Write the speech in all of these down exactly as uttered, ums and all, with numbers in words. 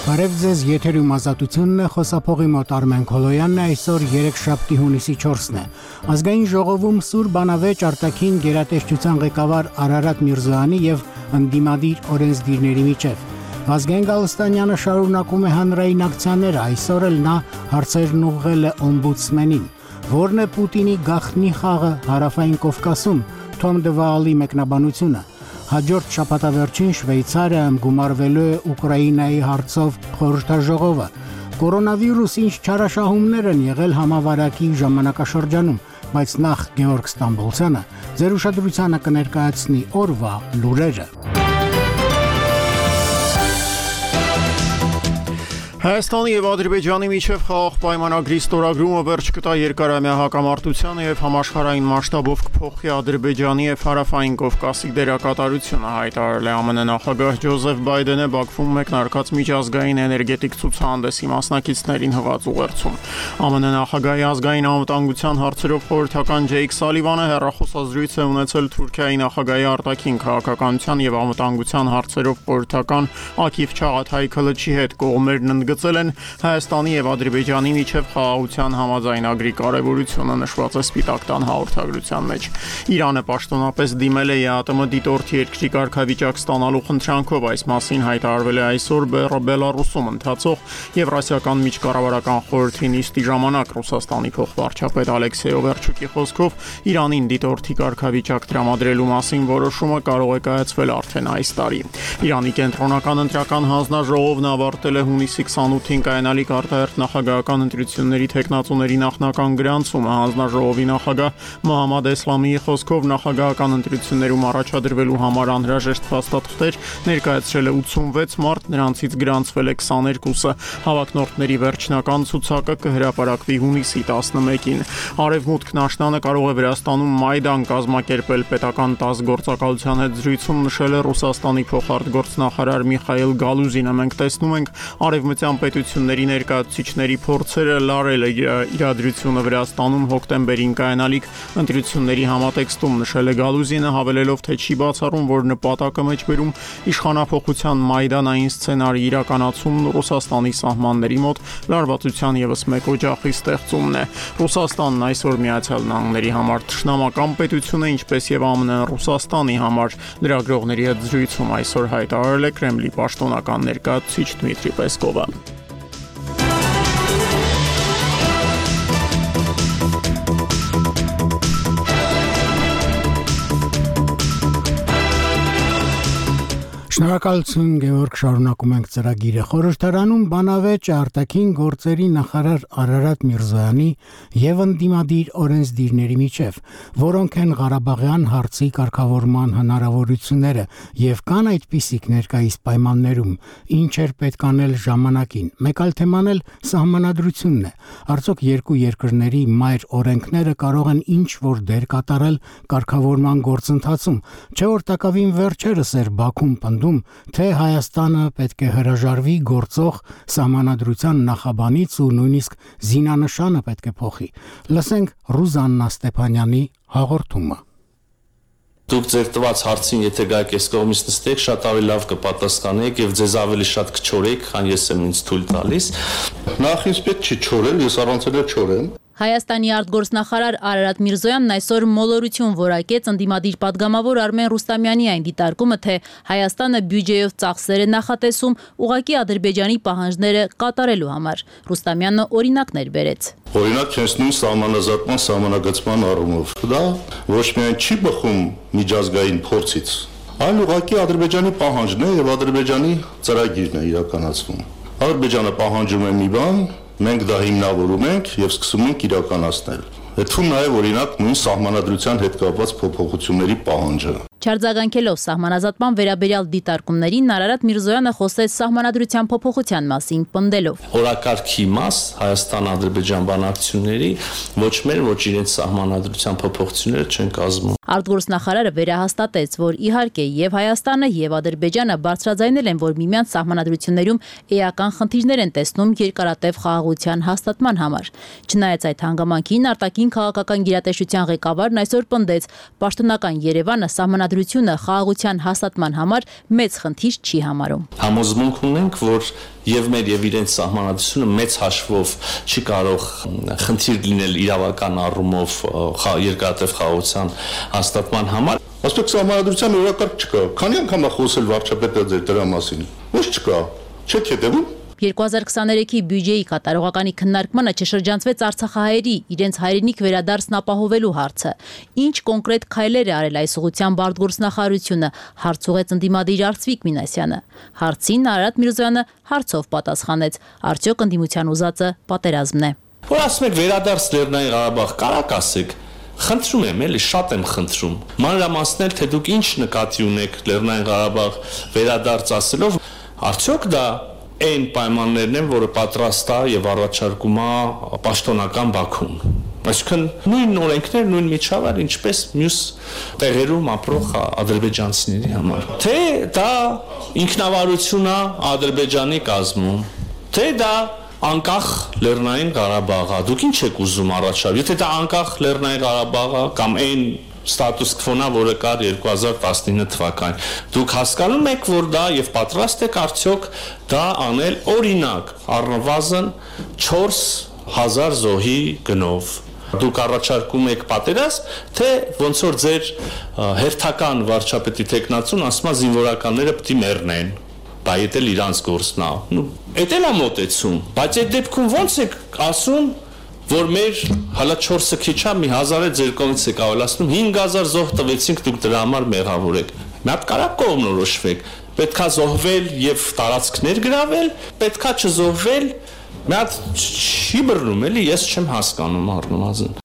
Բարև ձեզ, եթերում ազատությունն է, խոսափողի մոտ Արմեն Քոլոյանն է, այսօր երեքշաբթի հունիսի չորսն է։ Ազգային ժողովում սուր բանավեճ արտաքին գերատեսչության ղեկավար Արարատ Միրզոյանի եւ ընդդիմադիր օրենսդիրների միջև։ Վազգեն Գալստանյանը շարունակում է հանրային ակցիաները, այսօր էլ նա հարցերն ուղղել է օմբուդսմենին։ Որն է Պուտինի գաղտնի խաղը հարավային Կովկասում, Թոմ Դվալի մեկնաբանությունը։ Հաջորդ շաբաթավերջին Շվեյցարիայում գումարվելու է Ուկրաինայի հարցով խորհրդաժողովը։ Կորոնավիրուս ինչ չարաշահումներ են եղել համավարակի ժամանակաշրջանում, բայց նախ Գեորգ Ստամբոլցյանը ձեր ուշադրությանը կներկայացնի օրվա լուրերը։ Հայաստանի եւ Ադրբեջանի միջև խաղաղ պայմանագրի ստորագրումը վերջ կտա երկարամյա հակամարտությանը եւ համաշխարհային մասշտաբով կփոխի Ադրբեջանի եւ Հարավային Կովկասի դերակատարությունը, հայտարարել է ԱՄՆ նախագահ Ջոզեֆ Բայդենը Բաքվում մեկնարկած միջազգային էներգետիկ ցուցահանդեսի մասնակիցներին հղած ուղերձում։ ԱՄՆ նախագահի ազգային անվտանգության հարցերով խորհրդական Ջեյք Սալիվանը հեռախոսազրույց է ունեցել Թուրքիայի նախագահի արտաքին քաղաքականության եւ անվտանգության հարցերով խորհրդական Ակիվ Չաղաթայի Քլչի հետ կողմերն ընդգծել են Հայաստանի եւ Ադրբեջանի միջև խաղաղության համաձայնագրի կարեւորությունը, նշված է Սպիտակ տան հաղորդագրության մեջ։ Իրանը պաշտոնապես դիմել է ԵԱՏՄ դիտորդ երկրի կարգավիճակ ստանալու խնդրանքով, այս մասին հայտարարվել է այսօր Բելարուսում ընթացող Եվրասիական միջկառավարական խորհրդի նիստի ժամանակ։ Ռուսաստանի փոխվարչապետ Ալեքսեյ Օվերչուկի խոսքով Իրանին դիտորդի կարգավիճակ տրամադրելու մասին որոշումը կարող է կայացվել արդեն այս տարի։ Իրանի կենտրոնական ընտրական հանձնաժողովն ավարտել է հունիսի քսանութին կայանալիք արտահերթ նախագահական ընտրությունների թեկնածուների նախնական գրանցումը։ Հանձնաժողովի նախագահ Մոհամմադ Էսլամիի խոսքով նախագահական ընտրություններում առաջադրվելու համար անհրաժեշտ փաստաթղթեր ներկայացրել է ութսունվեց մարդ, նրանցից գրանցվել է քսաներկուսը։ Հավակնորդների վերջնական ցուցակը կհրապարակվի հունիսի տասնմեկին։ Արևմուտքն աշնանը կարող է Վրաստանում Մայդան կազմակերպել, պետական տաս գործակալության հետ զրույցում նշել է Ռուսաստանի փոխարտգործնախարար Միխայիլ Գալուզինը։ Մենք տեսնում ենք արևմտյան պետությունների ներկայացուցիչների փորձերը լարել իրադրությունը Վրաստանում հոկտեմբերին կայանալիք ընտրությունների համատեքստում, նշել է Գալուզինը, հավելելով, թե չի բացառում, որ նպատակը մեջբերում իշխանափոխության մայդանային սցենարի իրականացումն Ռուսաստանի սահմանների մոտ լարվածության ևս մեկ օջախի ստեղծումն է։ Ռուսաստանն այսօր Միացյալ Նահանգների համար թշնամական պետություն է, ինչպես եւ ԱՄՆ-ն Ռուսաստանի համար։ Լրագրողների հետ զրույցում այսօր հայտարարել է Կրեմլի պաշտոնական ներկայացուցիչ Դմիտրի Պեսկովը։ Շնորհակալություն Գեորգ, շարունակում ենք ծրագիրը։ Խորհրդարանում բանավեճ արտաքին գործերի նախարար Արարատ Միրզոյանի եւ ընդդիմադիր օրենսդիրների միջև, որոնք են Ղարաբաղյան հարցի կարգավորման հնարավորությունները եւ կան այդպիսիք ներկայիս պայմաններում, ինչ էր պետք անել ժամանակին։ Մեկ այլ թեման էլ սահմանադրությունն է։ Արդյոք երկու երկրների մայր օրենքները կարող են ինչ որ դեր կատարել կարգավորման գործընթացում, չէ՞ որ տակավին վերջերս էր Բաքվում պնդում, թե Հայաստանը պետք է հրաժարվի գործող սահմանադրության նախաբանից ու նույնիսկ զինանշանը պետք է փոխի։ Լսենք Ռուզաննա Ստեփանյանի հաղորդումը։ Դուք ձեր տված հարցին, եթե գայք ես կողմից նստեք, շատ ավելի լավ կպատասխանեք եւ ձեզ ավելի շատ կչորեք, քան ես եմ ինձ թույլ տալիս։ Նախ ինձ պետք չի չորել, ես առանց էլ չորեմ։ Հայաստանի արտգործնախարար Արարատ Միրզոյանն այսօր մոլորություն որակեց ընդդիմադիր պատգամավոր Արմեն Ռուստամյանի այն դիտարկումը, թե Հայաստանը բյուջեով ծախսեր է նախատեսում ուղղակի Ադրբեջանի պահանջները կատարելու համար։ Ռուստամյանը օրինակներ բերեց։ Օրինակ, հենց նույն սահմանազատման սահմանագծման առումով դա ոչ միայն չի բխում միջազգային փորձից, այլ ուղղակի Ադրբեջանի պահանջն է եւ Ադրբեջանի ծրագիրն է իրականացվում։ Ադրբեջանը պահանջում է մի բան, մենք դա հիմնավորում ենք եւ սկսում ենք իրականացնել։ Հետո նաեւ օրինակ նույն սահմանադրության հետ կապված փոփոխությունների պահանջը։ Չարձագանքելով սահմանազատման վերաբերյալ դիտարկումներին, Արարատ Միրզոյանը խոսեց սահմանադրության փոփոխության մասին, պնդելով. Օրակարգի մաս Հայաստան-Ադրբեջան բանակցությունների ոչ մեր, ոչ իրենց սահմանադրության փոփոխությունները չեն կազմում։ Արտգործնախարարը վերահաստատեց, որ իհարկե եւ Հայաստանը եւ Ադրբեջանը բարձրաձայնել են, որ միմյանց սահմանադրություններում էական խնդիրներ են տեսնում երկարատև խաղաղության հաստատման համար։ Չնայած այդ հանգամանքին, արտաքին քաղաքական գերատեսչության ղեկավարն այսօր պնդեց, պաշտոնական Երևանը սահմանադրությունը խաղաղության հաստատման համար մեծ խնդիր չի համարում։ Համոզմունք ունենք, որ եւ մեր եւ իրենց սահմանադրությունը մեծ հաշվով չի կարող խնդիր լինել իրավական առումով երկարատև խաղաղության հաստատման համար։ Ասպետ սահմանադրության օրակարգ չկա։ Քանի անգամ է խոսել վարչապետը ձեր դրա մասին։ Ոչ չկա։ Չեք հետևում։ երկու հազար քսաներեքի բյուջեի կատարողականի քննարկմանը չշրջանցվեց արցախահայերի իրենց հայրենիք վերադարձն ապահովելու հարցը։ Ինչ կոնկրետ քայլեր է արել այս ուղղությամբ արտգործնախարարությունը, հարց ուղղեց ընդդիմադիր Արծվիկ Մինասյանը։ Հարցին Արարատ Միրզոյանը հարցով պատասխանեց. արդյոք ընդդիմության ուզածը պատերազմն է։ Որ ասում եք վերադարձ Լեռնային Ղարաբաղ, կարակ ասեք։ Խնդրում եմ, էլի շատ եմ խնդրում։ Մանրամասնել, թե դուք ինչ նկատի ունեք Լեռնային Ղարաբաղ վերադարձ ասելով, արդյոք դա այն պայմաններն են, որը պատրաստ է եւ առաջարկում է պաշտոնական Բաքուն։ Այսինքն նույն օրենքներ, նույն միջավայր, ինչպես մյուս տեղերում ապրող ադրբեջանցիների համար։ Թե դա ինքնավարություն է Ադրբեջանի կազմում, թե դա անկախ Լեռնային Ղարաբաղը։ Դուք ինչ եք ուզում առաջարկել։ Եթե դա անկախ Լեռնային Ղարաբաղը կամ այն ստատուս քվոնա, որը կար երկու հազար տասնինը թվականին։ Դուք հասկանում եք, որ դա եւ պատրաստ եք արդյոք դա անել օրինակ առնվազն չորս հազար զոհի գնով։ Դուք առաջարկում եք պատերազմ, թե ոնց որ ձեր հերթական վարչապետի տեխնացուն ասում է զինվորականները պետք է մեռնեն։ Դա եթե իրանց գործն է։ Ну, էդ էլ է մոտեցում, բայց այդ դեպքում ոնց եք ասում, որ մեր հալա չորսը քիչ է, մի հազարը ձեր կողմից եք ավելացնում, հինգ հազար զոհ տվեցինք, դուք դրա համար մեղավոր եք։ Մի հատ կարակ կողմնորոշվեք, պետքա զոհվել եւ տարածքներ գրավել, պետքա չզոհվել, մի հատ չի բռնում, էլի ես չեմ հասկանում առնվազն։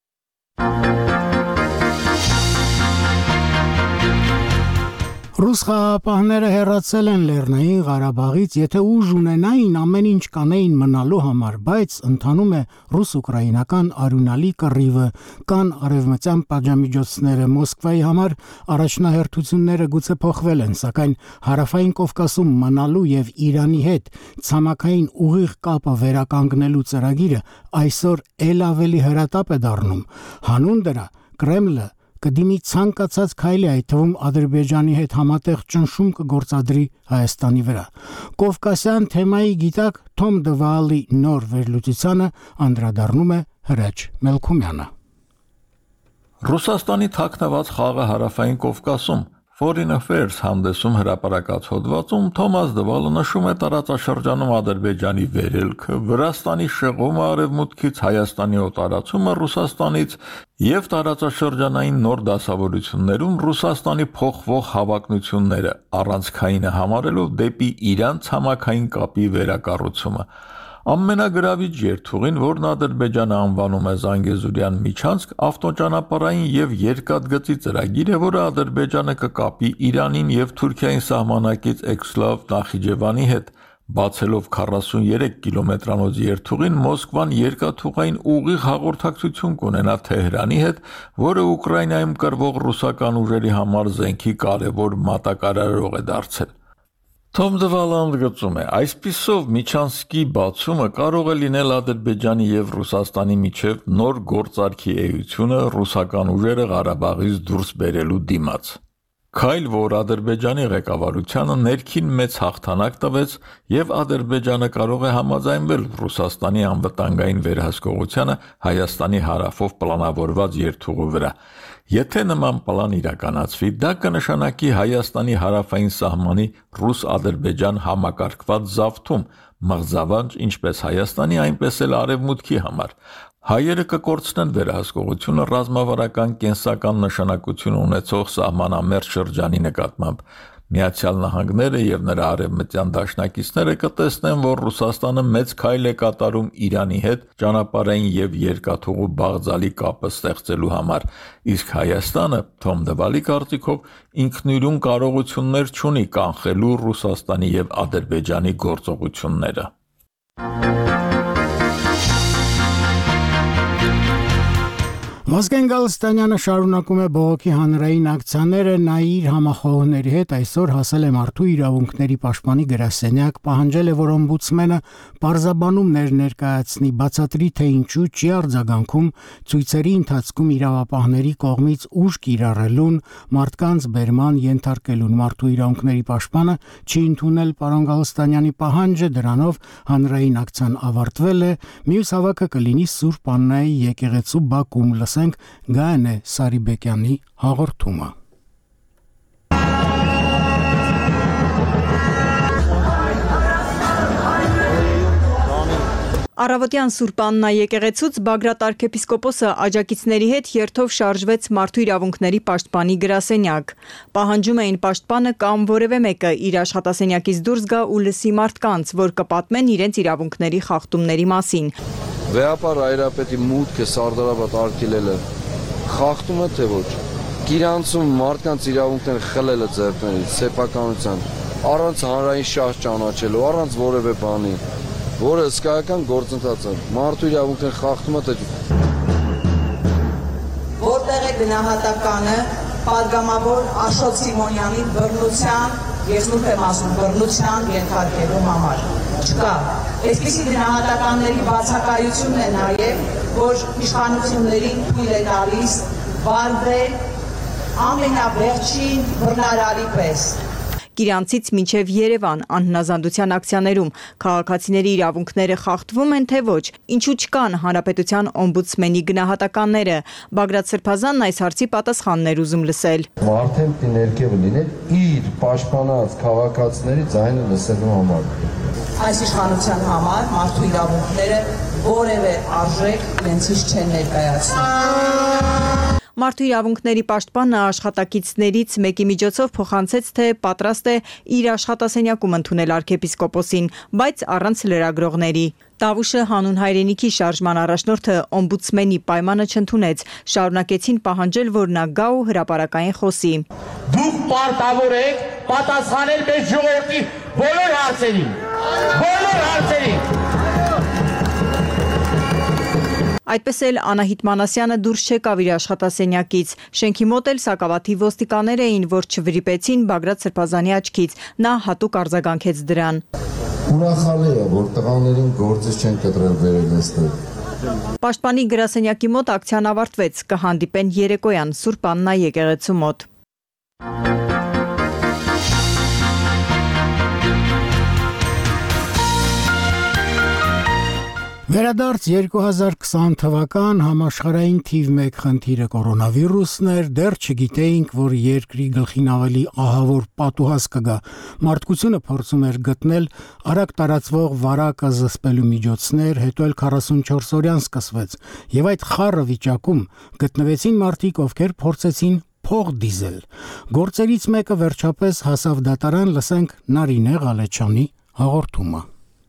Ռուս խաղաղապահները հեռացել են Լեռնային Ղարաբաղից, եթե ուժ ունենային, ամեն ինչ կանեին մնալու համար, բայց ընթանում է ռուս-ուկրաինական արյունալի կռիվը, կան արևմտյան պատժամիջոցները, Մոսկվայի համար առաջնահերթությունները գուցե փոխվել են, սակայն հարավային Կովկասում մնալու եւ Իրանի հետ ցամաքային ուղիղ կապը վերականգնելու ծրագիրը այսօր ել ավելի հրատապ է դառնում։ Հանուն դրա Կրեմլը կդիմի ցանկացած քայլի, այդ թվում Ադրբեջանի հետ համատեղ ճնշում կգործադրի Հայաստանի վրա։ Կովկասյան թեմայի գիտակ Թոմ Դվալի նոր վերլուծությանը անդրադառնում է Հրաչ Մելքումյանը։ Ռուսաստանի թաքնված խաղը հարավային Կովկասում Foreign Affairs հանդեսում հրապարակած հոդվածում Թոմաս Դվալը նշում է տարածաշրջանում Ադրբեջանի վերելքը, Վրաստանի շեղումը արևմուտքից, Հայաստանի օտարացումը Ռուսաստանից եւ տարածաշրջանային նոր դասավորություններում Ռուսաստանի փոխվող հավակնությունները առանցքայինը համարելով դեպի Իրան ցամաքային կապի վերակառուցումը։ Ամենագրավիչ երթուղին, որն Ադրբեջանը անվանում է Զանգեզուրյան միջանցք, ավտոճանապարհային եւ երկաթգծի ծրագիր է, որը Ադրբեջանը կկապի Իրանին եւ Թուրքիային սահմանակից Էքսլավ Նախիջևանի հետ, բացելով քառասուններեք կիլոմետրանոց երթուղին, Մոսկվան երկաթուղային ուղիղ հաղորդակցություն կունենա Թեհրանի հետ, որը Ուկրաինայում կռվող ռուսական ուժերի համար զենքի կարևոր մատակարարող է դարձել։ Թոմ Դվալը ընդգծում է, այսպիսով Միչանսկի բացումը կարող է լինել Ադրբեջանի եւ Ռուսաստանի միջև նոր գործարքի էությունը ռուսական ուժերը Ղարաբաղից դուրս բերելու դիմաց։ Քայլ, որ Ադրբեջանի ղեկավարությանը ներքին մեծ հաղթանակ տվեց եւ Ադրբեջանը կարող է համաձայնվել Ռուսաստանի անվտանգային վերահսկողությանը Հայաստանի հարավով պլանավորված երթուղու վրա։ Եթե նման պլան իրականացվի, դա կնշանակի Հայաստանի հարավային սահմանի ռուս-ադրբեջան համակարգված զավթում, մղձավանջ ինչպես Հայաստանի, այնպես էլ Արևմուտքի համար։ Հայերը կկորցնեն վերահսկողությունը ռազմավարական կենսական նշանակություն ունեցող սահմանամերձ շրջանի նկատմամբ։ Միացյալ Նահանգները եւ նրա արևմտյան դաշնակիցները կտեսնեն, որ Ռուսաստանը մեծ քայլ է կատարում Իրանի հետ ճանապարհային եւ երկաթուղու բաղձալի կապը ստեղծելու համար, իսկ Հայաստանը, Թոմ Դվալի կարծիքով, ինքնուրույն կարողություններ չունի կանխելու Ռուսաստանի եւ Ադրբեջանի գործողությունները։ Վազգեն Գալստանյանը շարունակում է բողոքի հանրային ակցիաները, նա իր համախոհների հետ այսօր հասել է մարդու իրավունքների պաշտպանի գրասենյակ, պահանջել է, որ օմբուդսմենը պարզաբանումներ ներկայացնի, բացատրի, թե ինչու չի արձագանքում ցույցերի ընթացքում իրավապահների կողմից ուժ կիրառելուն, մարդկանց բերման ենթարկելուն։ Մարդու իրավունքների պաշտպանը չի ընդունել պարոն Գալստանյանի պահանջը, դրանով հանրային ակցիան ավարտվել է, մյուս հավաքը կլինի Սուրբ Աննայի եկեղեցու Բաքում։ Լսենք Գայանե Սարիբեկյանի հաղորդումը։ Առավոտյան Սուրբ Աննա եկեղեցուց Բագրատ arczepiskopոսը աջակիցների հետ երթով շարժվեց մարդու իրավունքների պաշտպանի գրասենյակ։ Պահանջում էին պաշտպանը կամ որևէ մեկը իր աշխատասենյակից դուրս գա ու լսի մարդկանց, որ կպատմեն իրենց իրավունքների խախտումների մասին։ Վեհապար Հայրապետի մուտքը Սարդարապատ արգելելը խախտում է թե ոչ։ Գիրանցում մարդկանց իրավունքները խլելը ձեռքներից, սեփականության, առանց հանրային շահ ճանաչելու, առանց որևէ բանի, որը հսկայական գործընթաց է։ Մարդու իրավունքները խախտում է թե որտեղ է գնահատականը պատգամավոր Աշոտ Սիմոնյանի բռնության, ես նույնպես եմ ասում բռնության ենթարկելու համար։ Չկա։ Այսպիսի գնահատականների բացակայությունն է նաև, որ իշխանություններին թույլ է տալիս վարվել ամենավերջին բռնարարի պես։ Գիրանցից մինչև Երևան անհնազանդության ակցիաներում քաղաքացիների իրավունքները խախտվում են թե ոչ, ինչու չկան հանրապետության օմբուդսմենի գնահատականները։ Բագրատ Սրբազանն այս հարցի պատասխաններ ուզում լսել։ Մարդեն պիտի ներքևը լինել իր պաշտպանած քաղաքացիների ձայնը լսելու համար։ Այս իշխանության համար մարդու իրավունքները որևէ արժեք իրենցից չեն ներկայացնում։ Մարդու իրավունքների պաշտպանը աշխատակիցներից մեկի միջոցով փոխանցեց, թե պատրաստ է իր աշխատասենյակում ընդունել arczepiskopոսին, բայց առանց լրագրողների։ Տավուշը հանուն հայրենիքի շարժման առաջնորդը օմբուդսմենի պայմանը չընդունեց, շարունակեցին պահանջել, որ նա գա ու հրապարակային խոսի։ Դուք պարտավոր եք պատասխանել մեծ ժողովրդի բոլոր հարցերին։ Բոլոր հարցերին։ Այդպես էլ Անահիտ Մանասյանը դուրս չեկավ իր աշխատասենյակից։ Շենքի մոտ էլ սակավաթիվ ոստիկաններ էին, որ չվրիպեցին Բագրատ Սրբազանի աչքից։ Նա հատուկ արձագանքեց դրան։ Ուրախալի է, որ տղաներին գործից չեն կտրել վերել այստեղ։ Պաշտպանի գրասենյակի մոտ ակցիան ավարտվեց, կհանդիպեն երեկոյան Սուրբ Աննա եկեղեցու մոտ։ Վերադարձ երկու հազար քսան թվական համաշխարհային թիվ մեկ խնդիրը կորոնավիրուսն էր, դեռ չգիտեինք, որ երկրի գլխին ավելի ահավոր պատուհաս կգա։ Մարդկությունը փորձում էր գտնել արագ տարածվող վարակը զսպելու միջոցներ, հետո էլ քառասունչորս օրյան սկսվեց, եւ այդ խառը վիճակում գտնվեցին մարդիկ, ովքեր փորձեցին փող դիզել։ Գործերից մեկը վերջապես հասավ դատարան, լսենք Նարինե Ղալեչյանի հաղորդումը։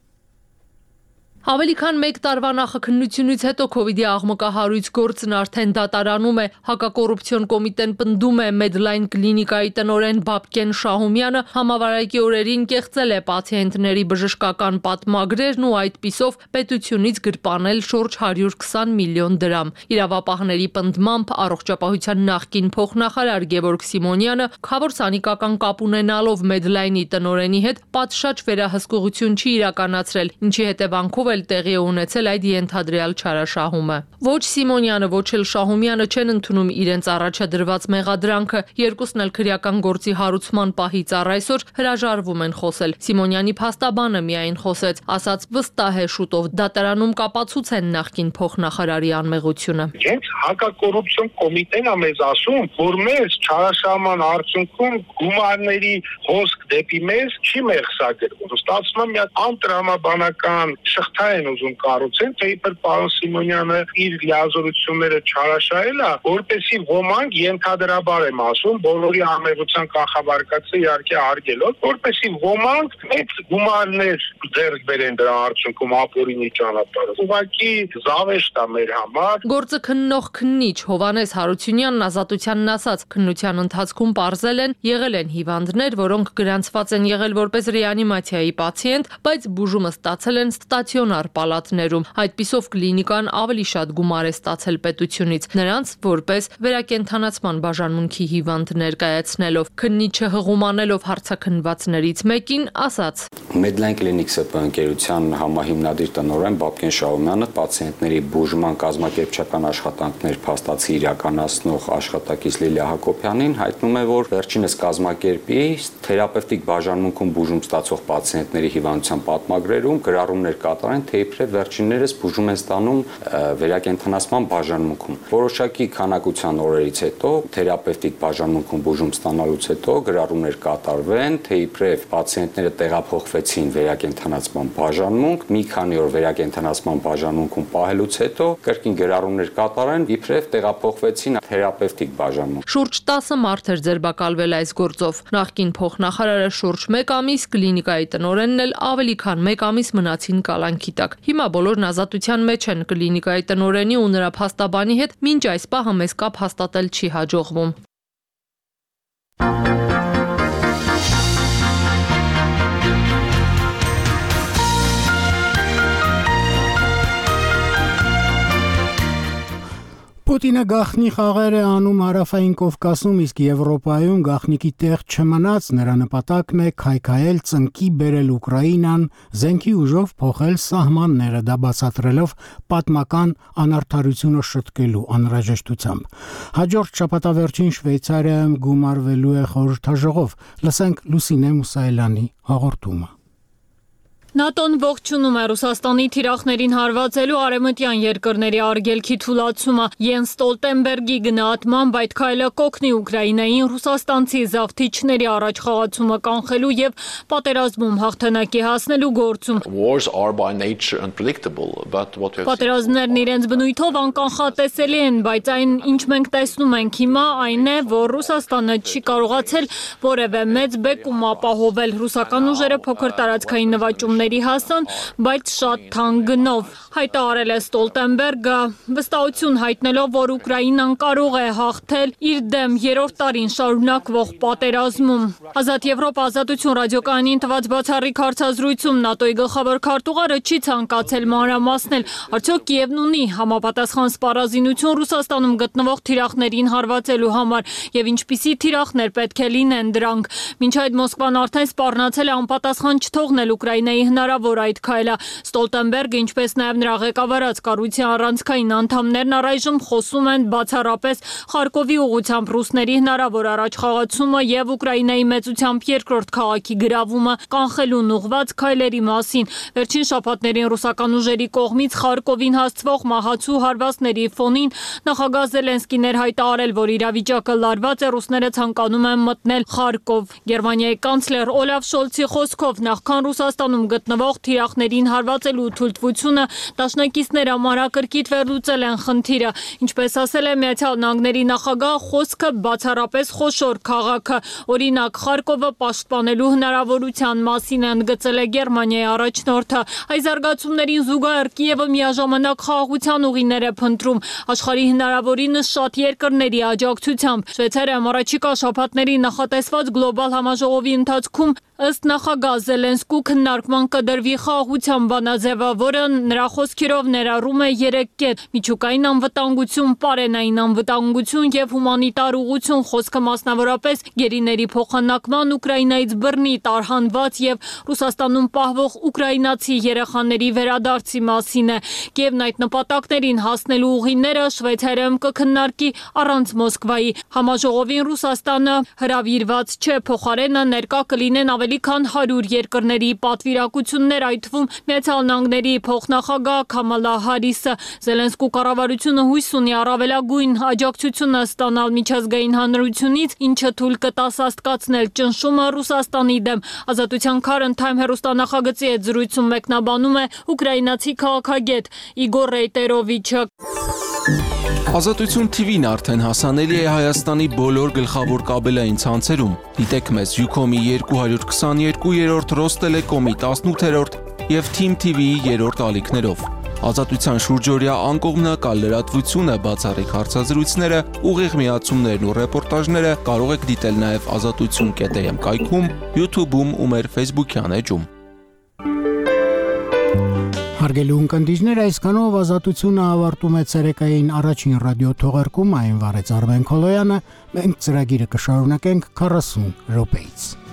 Ավելի քան մեկ տարվա նախաքննությունից հետո Քովիդի աղմկահարույց գործն արդեն դատարանում է։ Հակակոռուպցիոն կոմիտեն պնդում է Medline կլինիկայի տնօրեն Բաբկեն Շահումյանը համավարակի օրերին կեղծել է պացիենտների բժշկական պատմագրերն ու այդպիսով պետությունից գրպանել շուրջ հարյուր քսան միլիոն դրամ։ Իրավապահների պնդմամբ առողջապահության նախկին փոխնախարար Գևորգ Սիմոնյանը խավոր սանիկական կապ ունենալով Medline-ի տնօրենի հետ պատշաճ վերահսկողություն չի իրականացրել, ինչի հետևանքով տեղի է ունեցել այդ ենթադրյալ չարաշահումը։ Ոչ Սիմոնյանը, ոչ էլ Շահումյանը չեն ընդունում իրենց առաջադրված մեղադրանքը, երկուսն էլ քրեական գործի հարուցման պահից առ այսօր հրաժարվում են խոսել։ Սիմոնյանի փաստաբանը միայն խոսեց, ասաց վստահ է շուտով դատարանում կապացուցեն նախկին փոխնախարարի անմեղությունը։ Հենց հակակոռուպցիոն կոմիտեն է մեզ ասում, որ մեզ չարաշահման արդյունքում գումարների հոսք դեպի մեզ չի մեղսագրվում։ Ստացվում է մի հատ անտրամաբանական շղթա են ուզում կառուցեն, թե իբր պարոն Սիմոնյանը իր լիազորությունները չարաշահել է, որպեսզի ոմանք ենթադրաբար եմ ասում, բոլորի համեղության կանխաբարկացը իհարկե արգելով, որպեսզի ոմանք մեծ գումարներ ձեռք բերեն դրա արդյունքում ապօրինի ճանապարհով։ Ուղղակի զավեշտ է մեր համար։ Գործը քննող քննիչ Հովանես Հարությունյանն Ազատությանն ասաց, քննության ընթացքում պարզել են, եղել են հիվանդներ, որոնք գրանցված են եղել որպես ռեանիմացիայի պացիենտ, բայց բուժումը ստացել են ստացիոն ստացիոնար պալատներում։ Այդպիսով կլինիկան ավելի շատ գումար է ստացել պետությունից, նրանց որպես վերակենդանացման բաժանմունքի հիվանդ ներկայացնելով։ Քննիչը հղումանելով հարցաքննվածներից մեկին ասաց. Medline Clinic ՍՊ ընկերության համահիմնադիր տնօրեն Բաբկեն Շահումյանը պացիենտների բուժման կազմակերպչական աշխատանքներ փաստացի իրականացնող աշխատակից Լիլիա Հակոբյանին հայտնում է, որ վերջինս կազմակերպի թերապևտիկ բաժանմունքում բուժում ստացող պացիենտների հիվանդության պատմագրերում գրառումներ կատարեն, թե իբրև վերջիններս բուժում են ստանում վերակենդանացման բաժանմունքում։ Որոշակի քանակության օրերից հետո թերապևտիկ բաժանմունքում բուժում ստանալուց հետո գրառումներ կատարվեն, թե իբրև պացիենտները տեղափոխվեցին վերակենդանացման բաժանմունք, մի քանի օր վերակենդանացման բաժանմունքում պահելուց հետո կրկին գրառումներ կատարեն, իբրև տեղափոխվեցին թերապևտիկ բաժանմունք։ Շուրջ տասը մարդ էր ձերբակալվել այս գործով։ Նախկին փոխնախարարը շուրջ մեկ ամիս, կլինիկայի տնօրենն էլ ավելի քան մեկ ամիս մնացին կալանքի տակ։ Հիմա բոլորն ազատության մեջ են, կլինիկայի տնօրենի ու նրա փաստաբանի հետ մինչ այս պահը մեզ կապ հաստատել չի հաջողվում։ Պուտինը գաղտնի խաղեր է անում Հարավային Կովկասում, իսկ Եվրոպայում գաղտնիքի տեղ չմնաց, նրա նպատակն է քայքայել ծնկի բերել Ուկրաինան, զենքի ուժով փոխել սահմանները, դա բացատրելով պատմական անարդարությունը շտկելու անհրաժեշտությամբ։ Հաջորդ շաբաթավերջին Շվեյցարիայում գումարվելու է խորհրդաժողով։ Լսենք Լուսինե Մուսայելյանի հաղորդումը։ ՆԱՏՕ-ն ողջունում է Ռուսաստանի թիրախներին հարվածելու արևմտյան երկրների արգելքի թուլացումը։ Յենս Ստոլտենբերգի գնահատմամբ այդ քայլը կօգնի Ուկրաինային ռուսաստանցի զավթիչների առաջխաղացումը կանխելու եւ պատերազմում հաղթանակի հասնելու գործում։ Պատերազմներն իրենց բնույթով անկանխատեսելի են, բայց այն, ինչ մենք տեսնում ենք հիմա, այն է, որ Ռուսաստանը չի կարողացել որևէ մեծ բեկում ապահովել։ Ռուսական ուժերը փոքր տարածքային նվաճումներ հասան, բայց շատ թանկ գնով։ Հայտարարել է Ստոլտենբերգը, վստահություն հայտնելով, որ Ուկրաինան կարող է հաղթել իր դեմ երրորդ տարին շարունակվող պատերազմում։ Ազատ Եվրոպա ազատություն ռադիոկայանին տված բացառիկ հարցազրույցում ՆԱՏՕ-ի գլխավոր քարտուղարը չի ցանկացել մանրամասնել, արդյոք Կիևն ունի համապատասխան սպառազինություն Ռուսաստանում գտնվող թիրախներին հարվածելու համար եւ ինչպիսի թիրախներ պետք է լինեն դրանք։ Մինչ այդ Մոսկվան արդեն սպառնացել է անպատասխան չթողնել Ուկրաինայի հնարավոր այդ քայլը։ Ստոլտենբերգը, ինչպես նաև նրա ղեկավարած կառույցի առանցքային անդամներն առայժմ խոսում են բացառապես Խարկովի ուղղությամբ ռուսների հնարավոր առաջխաղացումը եւ Ուկրաինայի մեծությամբ երկրորդ քաղաքի գրավումը կանխելուն ուղղված քայլերի մասին։ Վերջին շաբաթներին ռուսական ուժերի կողմից Խարկովին հասցվող մահացու հարվածների ֆոնին նախագահ Զելենսկին էր հայտարարել, որ իրավիճակը լարված է, ռուսները ցանկանում են մտնել Խարկով։ Գերմանիայի կանցլեր Օլաֆ Շոլցի խոսքով նախքան Ռուսաստանում գտնվող թիրախներին հարվածելու թույլտվությունը դաշնակիցները մանրակրկիտ վերլուծել են խնդիրը։ Ինչպես ասել է Միացյալ Նահանգների նախագահ, խոսքը բացառապես խոշոր քաղաքը, օրինակ Խարկովը պաշտպանելու հնարավորության մասին է ընդգծել է Գերմանիայի առաջնորդը։ Այս զարգացումներին զուգահեռ Կիևը միաժամանակ խաղաղության ուղիներ է փնտրում աշխարհի հնարավորինս շատ երկրների աջակցությամբ։ Շվեյցարիայում առաջիկա շաբաթների նախատեսված գլոբալ համաժողովի ընթացքում ըստ նախագահ Զելենսկու քննարկման կդրվի խաղաղության բանաձևը, որը նրա խոսքերով ներառում է երեք կետ՝ միջուկային անվտանգություն, պարենային անվտանգություն եւ հումանիտար ուղղություն։ Խոսքը մասնավորապես գերիների փոխանակման, Ուկրաինայից բռնի տարհանված եւ Ռուսաստանում պահվող ուկրաինացի երեխաների վերադարձի մասին է։ Կիևն այդ նպատակներին հասնելու ուղիները Շվեյցարիայում կքննարկի առանց Մոսկվայի։ Համաժողովին Ռուսաստանը հրավիրված չէ, փոխարենը ներկա կլինեն ավելի քան հարյուր երկրների պատվիրակություններ, այդ թվում Միացյալ Նահանգների փոխնախագահ Քամալա Հարիսը։ Զելենսկու կառավարությունը հույս ունի առավելագույն աջակցությունը ստանալ միջազգային հանրությունից, ինչը թույլ կտա սաստկացնել ճնշումը Ռուսաստանի դեմ։ Ազատության Քարընթայմ հեռուստանախագծի հետ զրույցում մեկնաբանում է ուկրաինացի քաղաքագետ Իգոր Ռեյտերովիչը։ Ազատություն թիվին արդեն հասանելի է Հայաստանի բոլոր գլխավոր կաբելային ցանցերում։ Դիտեք մեզ Յուքոմի երկու հարյուր քսաներկու, Ռոստելեկոմի տասնութերորդ եւ Թիմ թի վիի երրորդ ալիքներով։ Ազատության շուրջօրյա անկողմնակալ լրատվությունը, բացառիկ հարցազրույցները, ուղիղ միացումներն ու ռեպորտաժները կարող եք դիտել նաև ազատություն կետ էմ կայքում, YouTube-ում ու մեր Facebook-յան էջում։ Հարգելի ունկնդիրներ, այսքանով Ազատությունը ավարտում է ցերեկային առաջին ռադիո թողարկումը, այն վարեց Արմեն Քոլոյանը, մենք ծրագիրը կշարունակենք քառասուն րոպեից։